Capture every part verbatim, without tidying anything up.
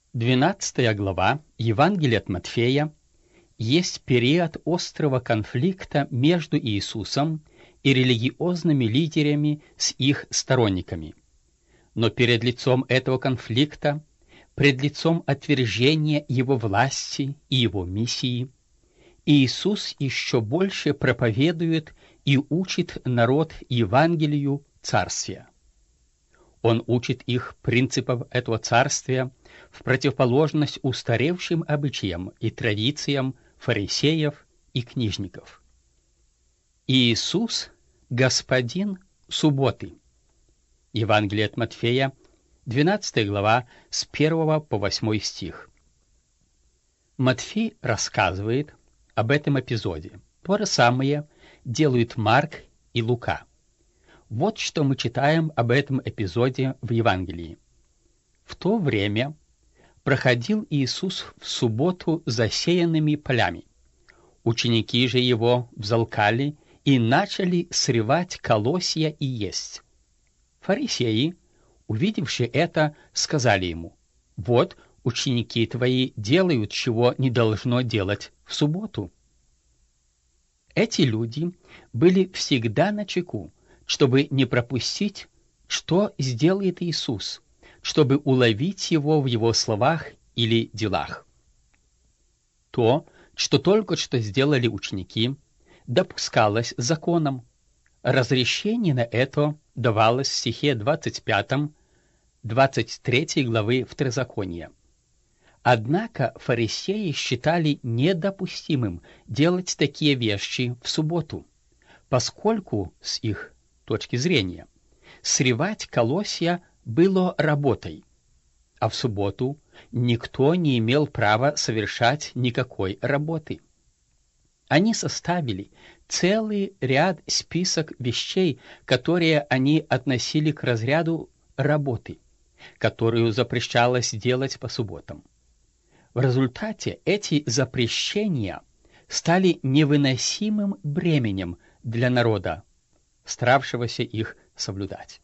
Двенадцатая глава Евангелия от Матфея есть период острого конфликта между Иисусом и религиозными лидерами с их сторонниками. Но перед лицом этого конфликта, пред лицом отвержения его власти и его миссии, Иисус еще больше проповедует и учит народ Евангелию Царствия. Он учит их принципов этого царствия в противоположность устаревшим обычаям и традициям фарисеев и книжников. Иисус – Господин субботы. Евангелие от Матфея, двенадцатая глава, с первого по восьмой стих. Матфей рассказывает об этом эпизоде. То же самое делают Марк и Лука. Вот что мы читаем об этом эпизоде в Евангелии. В то время проходил Иисус в субботу засеянными полями. Ученики же его взалкали и начали срывать колосья и есть. Фарисеи, увидевши это, сказали ему: «Вот ученики твои делают, чего не должно делать в субботу». Эти люди были всегда начеку, чтобы не пропустить, что сделает Иисус, чтобы уловить его в его словах или делах. То, что только что сделали ученики, допускалось законом. Разрешение на это давалось в стихе двадцать пятом двадцать третьей главы Второзакония. Однако фарисеи считали недопустимым делать такие вещи в субботу, поскольку, с их точки зрения, срывать колосья было работой, а в субботу никто не имел права совершать никакой работы. Они составили целый ряд список вещей, которые они относили к разряду работы, которую запрещалось делать по субботам. В результате эти запрещения стали невыносимым бременем для народа, старавшегося их соблюдать.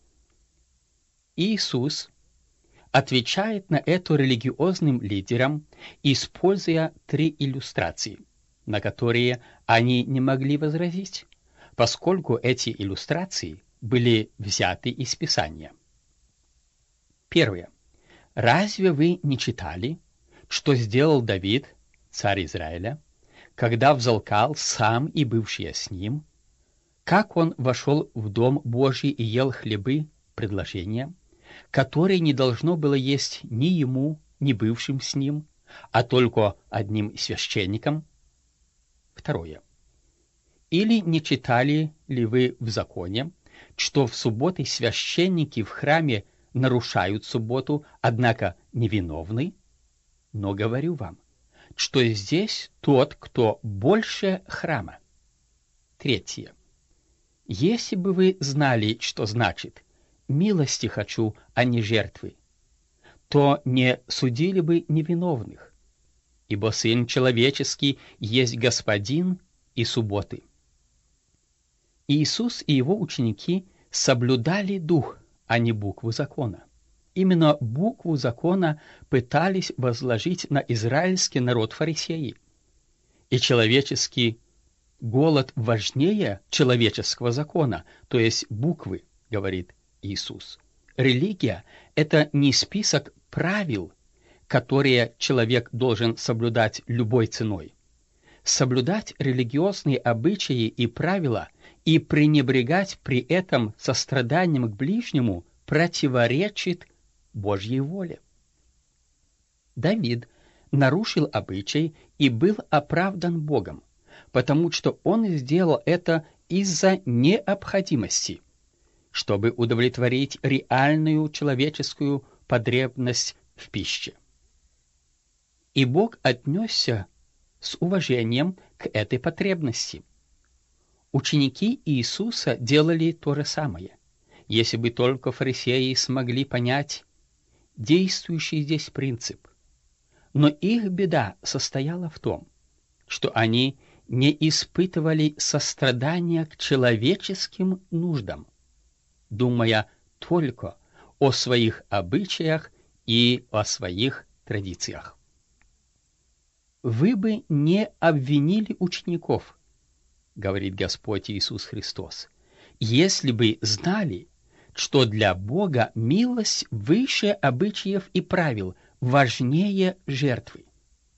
Иисус отвечает на это религиозным лидерам, используя три иллюстрации, на которые они не могли возразить, поскольку эти иллюстрации были взяты из Писания. Первое. Разве вы не читали, что сделал Давид, царь Израиля, когда взалкал сам и бывшие с ним, как он вошел в дом Божий и ел хлебы, предложения, которые не должно было есть ни ему, ни бывшим с ним, а только одним священникам? Второе. Или не читали ли вы в законе, что в субботы священники в храме нарушают субботу, однако невиновны? Но говорю вам, что здесь тот, кто больше храма. Третье. Если бы вы знали, что значит «милости хочу, а не жертвы», то не судили бы невиновных, ибо Сын Человеческий есть Господин и субботы. Иисус и его ученики соблюдали дух, а не букву закона. Именно букву закона пытались возложить на израильский народ фарисеи. И человеческий голод важнее человеческого закона, то есть буквы, говорит Иисус. Религия – это не список правил, которые человек должен соблюдать любой ценой. Соблюдать религиозные обычаи и правила и пренебрегать при этом состраданием к ближнему противоречит Божьей воле. Давид нарушил обычай и был оправдан Богом, потому что он сделал это из-за необходимости, чтобы удовлетворить реальную человеческую потребность в пище. И Бог отнесся с уважением к этой потребности. Ученики Иисуса делали то же самое, если бы только фарисеи смогли понять действующий здесь принцип. Но их беда состояла в том, что они не испытывали сострадания к человеческим нуждам, думая только о своих обычаях и о своих традициях. «Вы бы не обвинили учеников, — говорит Господь Иисус Христос, — если бы знали, что для Бога милость выше обычаев и правил, важнее жертвы».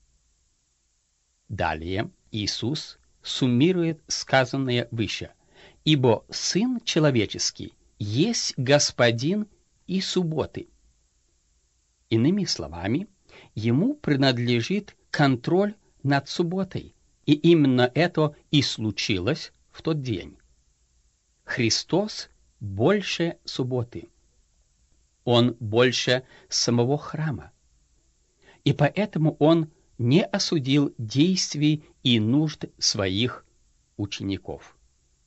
Далее Иисус суммирует сказанное выше: «Ибо Сын Человеческий есть Господин и субботы». Иными словами, Ему принадлежит контроль над субботой, и именно это и случилось в тот день. Христос больше субботы. Он больше самого храма. И поэтому Он не осудил действий и нужд своих учеников.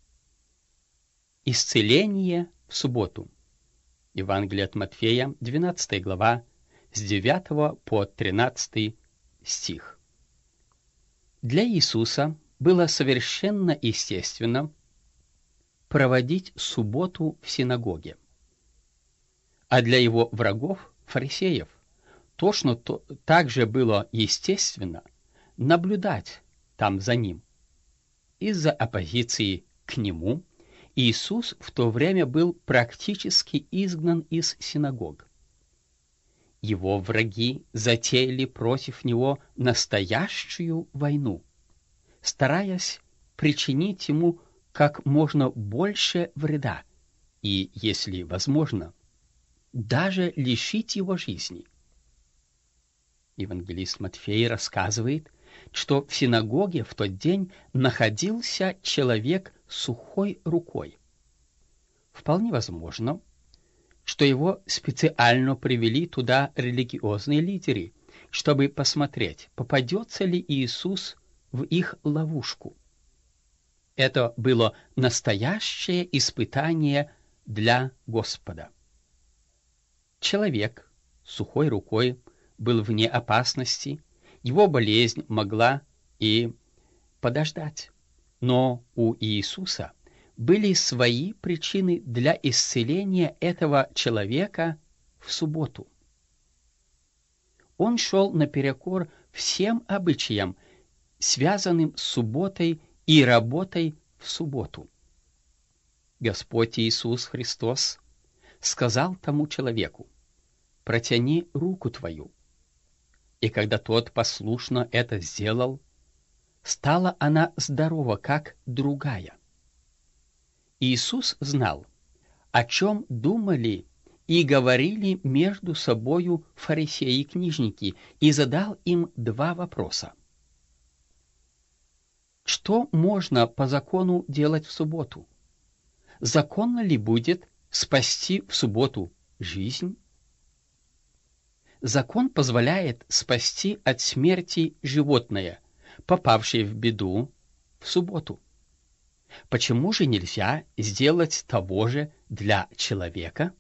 Исцеление в субботу. Евангелие от Матфея, двенадцатая глава, с девятого по тринадцатый стих. Для Иисуса было совершенно естественно проводить субботу в синагоге. А для его врагов, фарисеев, точно то, так же было естественно наблюдать там за ним. Из-за оппозиции к нему Иисус в то время был практически изгнан из синагог. Его враги затеяли против него настоящую войну, стараясь причинить ему как можно больше вреда и, если возможно, даже лишить его жизни. Евангелист Матфей рассказывает, что в синагоге в тот день находился человек с сухой рукой. Вполне возможно, что его специально привели туда религиозные лидеры, чтобы посмотреть, попадется ли Иисус в их ловушку. Это было настоящее испытание для Господа. Человек с сухой рукой был вне опасности, его болезнь могла и подождать. Но у Иисуса были свои причины для исцеления этого человека в субботу. Он шел наперекор всем обычаям, связанным с субботой и работой в субботу. Господь Иисус Христос сказал тому человеку: «Протяни руку твою». И когда тот послушно это сделал, стала она здорова, как другая. Иисус знал, о чем думали и говорили между собою фарисеи и книжники, и задал им два вопроса. Что можно по закону делать в субботу? Законно ли будет спасти в субботу жизнь? Закон позволяет спасти от смерти животное, попавшее в беду в субботу. Почему же нельзя сделать того же для человека?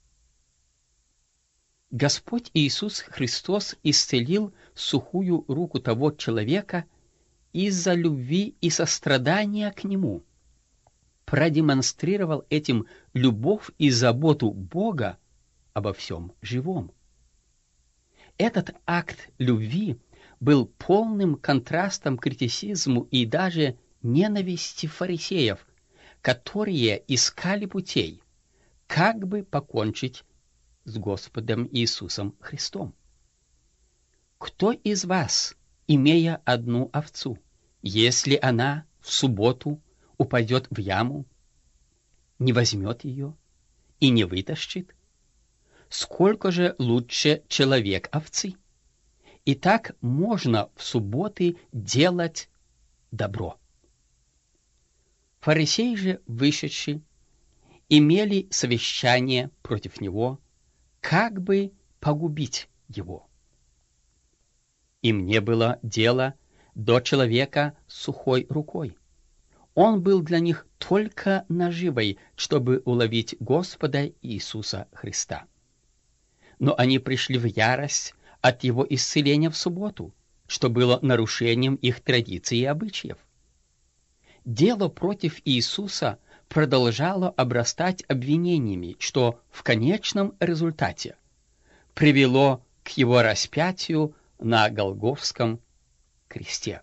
Господь Иисус Христос исцелил сухую руку того человека из-за любви и сострадания к нему, продемонстрировал этим любовь и заботу Бога обо всем живом. Этот акт любви был полным контрастом к критицизму и даже ненависти фарисеев, которые искали путей, как бы покончить с Господом Иисусом Христом. Кто из вас, имея одну овцу, если она в субботу упадет в яму, не возьмет ее и не вытащит? Сколько же лучше человек овцы? И так можно в субботы делать добро. Фарисеи же, вышедшие, имели совещание против него, как бы погубить его. Им не было дела до человека с сухой рукой. Он был для них только наживой, чтобы уловить Господа Иисуса Христа. Но они пришли в ярость от его исцеления в субботу, что было нарушением их традиций и обычаев. Дело против Иисуса продолжало обрастать обвинениями, что в конечном результате привело к к его распятию на Голгофском кресте.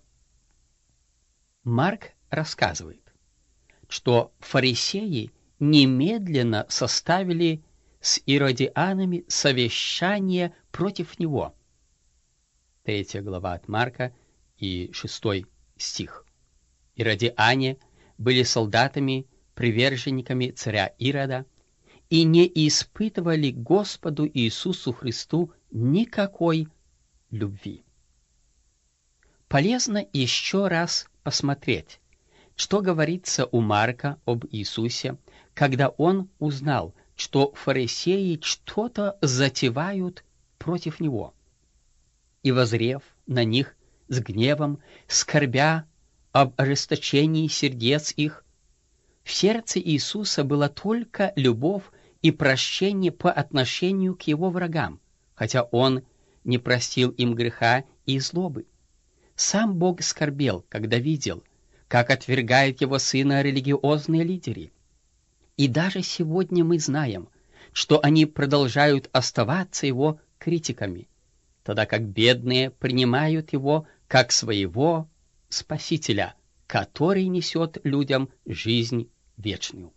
Марк рассказывает, что фарисеи немедленно составили с иродианами совещание против него. Третья глава от Марка и шестой стих. Иродиане были солдатами, приверженниками царя Ирода, и не испытывали к Господу Иисусу Христу никакой любви. Полезно еще раз посмотреть, что говорится у Марка об Иисусе, когда он узнал, что фарисеи что-то затевают против него. И, воззрев на них с гневом, скорбя об ожесточении сердец их, в сердце Иисуса была только любовь и прощение по отношению к его врагам, хотя он не простил им греха и злобы. Сам Бог скорбел, когда видел, как отвергают его сына религиозные лидеры. И даже сегодня мы знаем, что они продолжают оставаться его критиками, тогда как бедные принимают его как своего Спасителя, который несет людям жизнь вечную.